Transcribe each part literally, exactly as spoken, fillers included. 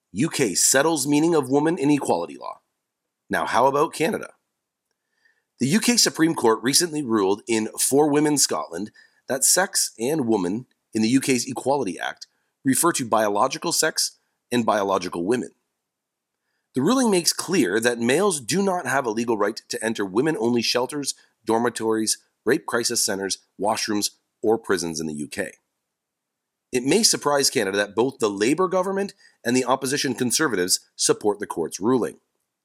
U K settles meaning of woman in equality law. Now, how about Canada? The U K Supreme Court recently ruled in For Women Scotland that sex and woman in the U K's Equality Act refer to biological sex and biological women. The ruling makes clear that males do not have a legal right to enter women-only shelters, dormitories, rape crisis centers, washrooms, or prisons in the U K. It may surprise Canada that both the Labour government and the opposition Conservatives support the court's ruling.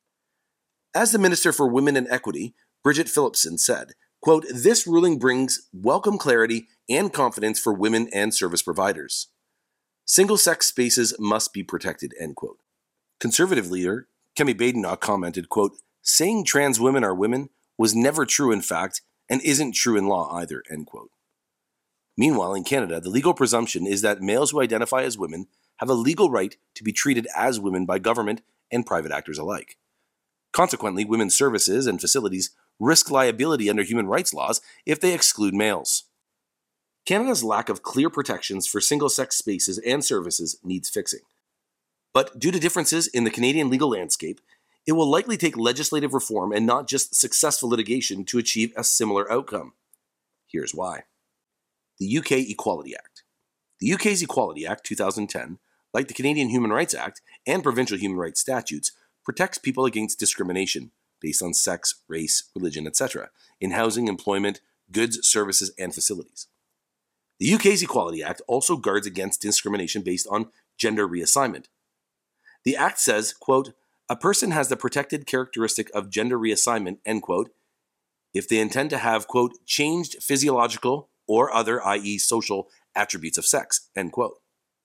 As the Minister for Women and Equity, Bridget Phillipson, said, quote, "This ruling brings welcome clarity and confidence for women and service providers. Single-sex spaces must be protected," end quote. Conservative leader Kemi Badenoch commented, quote, "Saying trans women are women was never true in fact and isn't true in law either," end quote. Meanwhile, in Canada, the legal presumption is that males who identify as women have a legal right to be treated as women by government and private actors alike. Consequently, women's services and facilities risk liability under human rights laws if they exclude males. Canada's lack of clear protections for single-sex spaces and services needs fixing. But due to differences in the Canadian legal landscape, it will likely take legislative reform and not just successful litigation to achieve a similar outcome. Here's why. The U K Equality Act. The U K's Equality Act two thousand ten, like the Canadian Human Rights Act and provincial human rights statutes, protects people against discrimination based on sex, race, religion, et cetera in housing, employment, goods, services, and facilities. The U K's Equality Act also guards against discrimination based on gender reassignment. The Act says, quote, "A person has the protected characteristic of gender reassignment," end quote, if they intend to have, quote, "changed physiological or other, that is social, attributes of sex," end quote.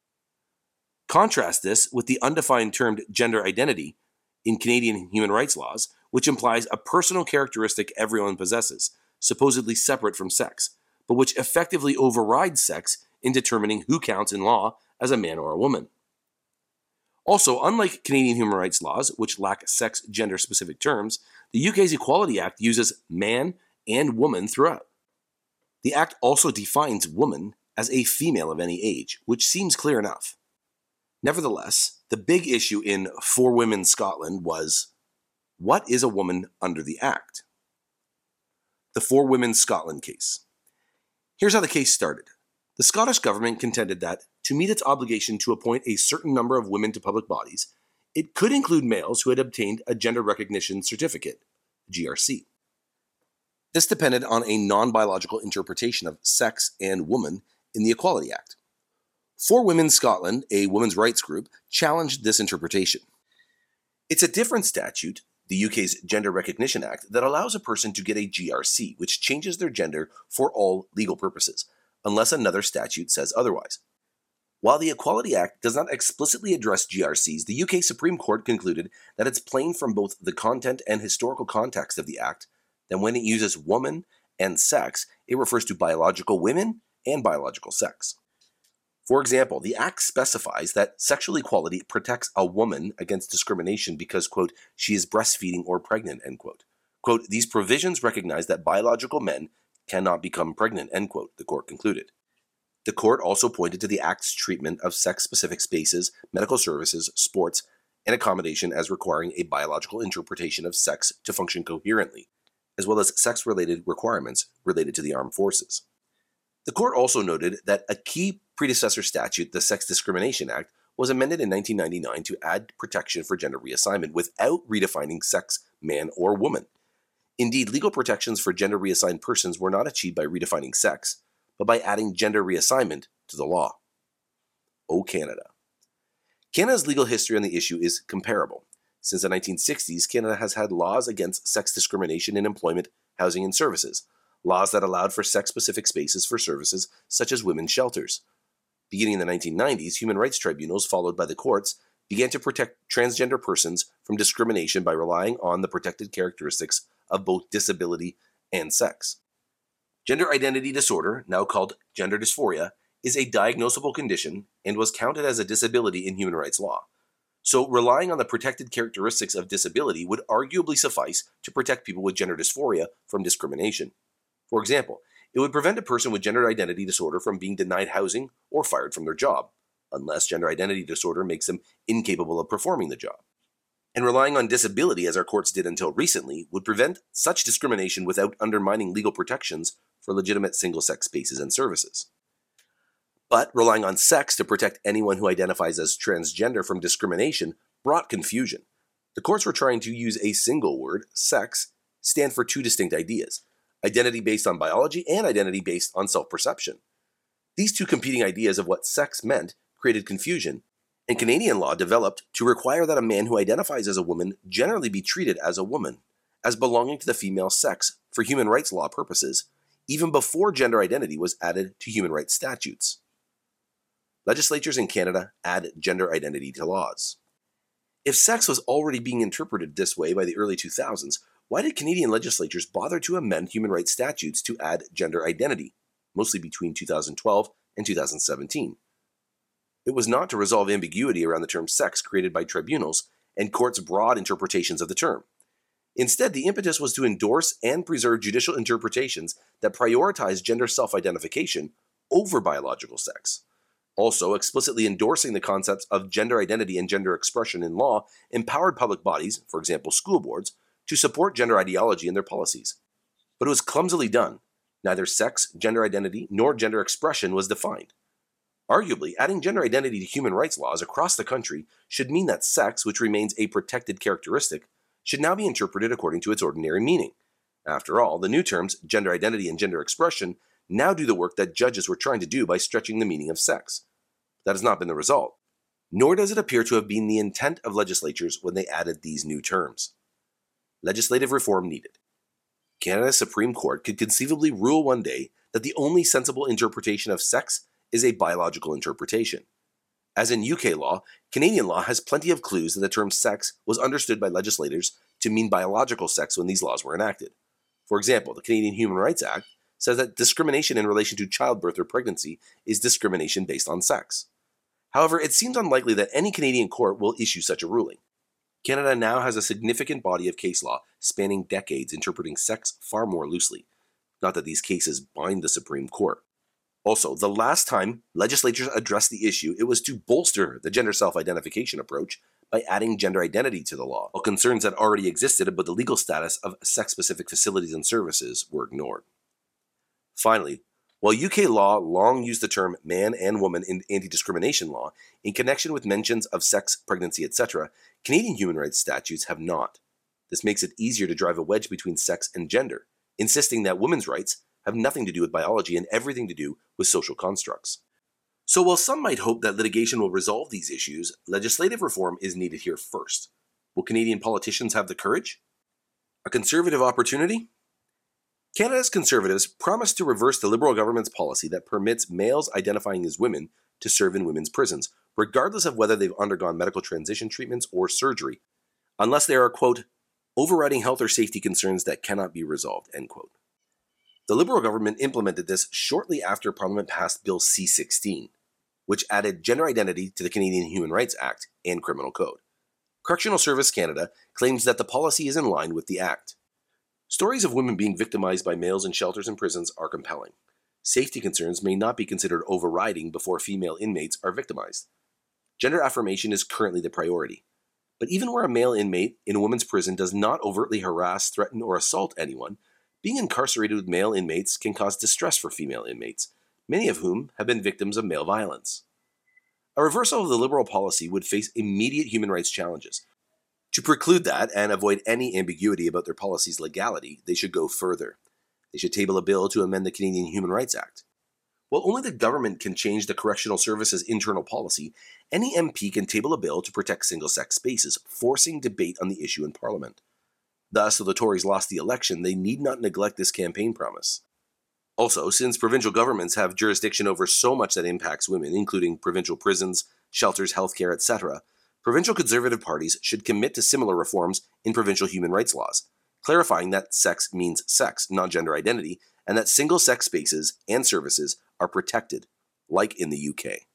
Contrast this with the undefined term gender identity in Canadian human rights laws, which implies a personal characteristic everyone possesses, supposedly separate from sex, but which effectively overrides sex in determining who counts in law as a man or a woman. Also, unlike Canadian human rights laws, which lack sex gender-specific terms, the U K's Equality Act uses man and woman throughout. The Act also defines woman as a female of any age, which seems clear enough. Nevertheless, the big issue in For Women Scotland was, what is a woman under the Act? The For Women Scotland case. Here's how the case started. The Scottish government contended that, to meet its obligation to appoint a certain number of women to public bodies, it could include males who had obtained a Gender Recognition Certificate, G R C. This depended on a non-biological interpretation of sex and woman in the Equality Act. For Women Scotland, a women's rights group, challenged this interpretation. It's a different statute, the U K's Gender Recognition Act, that allows a person to get a G R C, which changes their gender for all legal purposes, unless another statute says otherwise. While the Equality Act does not explicitly address G R Cs, the U K Supreme Court concluded that it's plain from both the content and historical context of the Act that when it uses woman and sex, it refers to biological women and biological sex. For example, the Act specifies that sexual equality protects a woman against discrimination because, quote, she is breastfeeding or pregnant, end quote. Quote, these provisions recognize that biological men cannot become pregnant, end quote, the court concluded. The court also pointed to the Act's treatment of sex-specific spaces, medical services, sports, and accommodation as requiring a biological interpretation of sex to function coherently, as well as sex-related requirements related to the armed forces. The court also noted that a key predecessor statute, the Sex Discrimination Act, was amended in nineteen ninety-nine to add protection for gender reassignment without redefining sex, man or woman. Indeed, legal protections for gender reassigned persons were not achieved by redefining sex, but by adding gender reassignment to the law. Oh, Canada. Canada's legal history on the issue is comparable. Since the nineteen sixties, Canada has had laws against sex discrimination in employment, housing, and services, laws that allowed for sex-specific spaces for services such as women's shelters. Beginning in the nineteen nineties, human rights tribunals, followed by the courts, began to protect transgender persons from discrimination by relying on the protected characteristics of both disability and sex. Gender identity disorder, now called gender dysphoria, is a diagnosable condition and was counted as a disability in human rights law. So relying on the protected characteristics of disability would arguably suffice to protect people with gender dysphoria from discrimination. For example, it would prevent a person with gender identity disorder from being denied housing or fired from their job. unless gender identity disorder makes them incapable of performing the job. And relying on disability, as our courts did until recently, would prevent such discrimination without undermining legal protections for legitimate single-sex spaces and services. But relying on sex to protect anyone who identifies as transgender from discrimination brought confusion. The courts were trying to use a single word, sex, stand for two distinct ideas, identity based on biology and identity based on self-perception. These two competing ideas of what sex meant created confusion, and Canadian law developed to require that a man who identifies as a woman generally be treated as a woman, as belonging to the female sex for human rights law purposes, even before gender identity was added to human rights statutes. Legislatures in Canada add gender identity to laws. If sex was already being interpreted this way by the early two thousands, why did Canadian legislatures bother to amend human rights statutes to add gender identity, mostly between two thousand twelve and two thousand seventeen? It was not to resolve ambiguity around the term sex created by tribunals and courts' broad interpretations of the term. Instead, the impetus was to endorse and preserve judicial interpretations that prioritize gender self-identification over biological sex. Also, explicitly endorsing the concepts of gender identity and gender expression in law empowered public bodies, for example school boards, to support gender ideology in their policies. But it was clumsily done. Neither sex, gender identity, nor gender expression was defined. Arguably, adding gender identity to human rights laws across the country should mean that sex, which remains a protected characteristic, should now be interpreted according to its ordinary meaning. After all, the new terms, gender identity and gender expression, now do the work that judges were trying to do by stretching the meaning of sex. That has not been the result, nor does it appear to have been the intent of legislatures when they added these new terms. Legislative reform needed. Canada's Supreme Court could conceivably rule one day that the only sensible interpretation of sex is a biological interpretation. As in U K law, Canadian law has plenty of clues that the term sex was understood by legislators to mean biological sex when these laws were enacted. For example, the Canadian Human Rights Act says that discrimination in relation to childbirth or pregnancy is discrimination based on sex. However, it seems unlikely that any Canadian court will issue such a ruling. Canada now has a significant body of case law spanning decades interpreting sex far more loosely. Not that these cases bind the Supreme Court. Also, the last time legislatures addressed the issue, it was to bolster the gender self-identification approach by adding gender identity to the law, while concerns that already existed about the legal status of sex-specific facilities and services were ignored. Finally, while U K law long used the term man and woman in anti-discrimination law in connection with mentions of sex, pregnancy, et cetera, Canadian human rights statutes have not. This makes it easier to drive a wedge between sex and gender, insisting that women's rights have nothing to do with biology and everything to do with social constructs. So while some might hope that litigation will resolve these issues, legislative reform is needed here first. Will Canadian politicians have the courage? A conservative opportunity? Canada's Conservatives promised to reverse the Liberal government's policy that permits males identifying as women to serve in women's prisons, regardless of whether they've undergone medical transition treatments or surgery, unless there are, quote, overriding health or safety concerns that cannot be resolved, end quote. The Liberal government implemented this shortly after Parliament passed Bill C sixteen, which added gender identity to the Canadian Human Rights Act and Criminal Code. Correctional Service Canada claims that the policy is in line with the Act. Stories of women being victimized by males in shelters and prisons are compelling. Safety concerns may not be considered overriding before female inmates are victimized. Gender affirmation is currently the priority. But even where a male inmate in a women's prison does not overtly harass, threaten, or assault anyone, being incarcerated with male inmates can cause distress for female inmates, many of whom have been victims of male violence. A reversal of the Liberal policy would face immediate human rights challenges. To preclude that and avoid any ambiguity about their policy's legality, they should go further. They should table a bill to amend the Canadian Human Rights Act. While only the government can change the Correctional Service's internal policy, any M P can table a bill to protect single-sex spaces, forcing debate on the issue in Parliament. Thus, though the Tories lost the election, they need not neglect this campaign promise. Also, since provincial governments have jurisdiction over so much that impacts women, including provincial prisons, shelters, healthcare, et cetera, provincial Conservative parties should commit to similar reforms in provincial human rights laws, clarifying that sex means sex, not gender identity, and that single-sex spaces and services are protected, like in the U K.